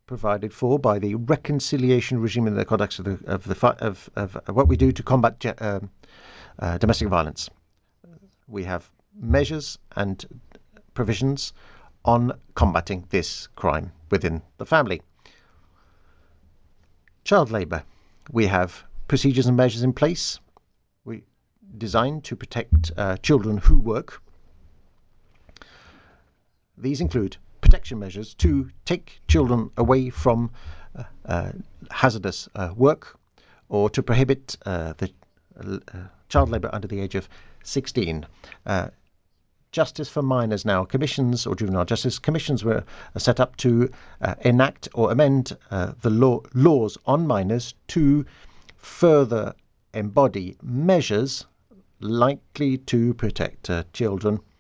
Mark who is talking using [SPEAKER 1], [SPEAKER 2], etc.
[SPEAKER 1] provided for by the reconciliation regime in the context of what we do to combat domestic violence. We have measures and provisions on combating this crime within the family. Child labour. We have procedures and measures in place designed to protect children who work. These include protection measures to take children away from hazardous work, or to prohibit the child labour under the age of 16. Justice for minors now. Commissions or juvenile justice commissions were set up to enact or amend the laws on minors to further embody measures likely to protect children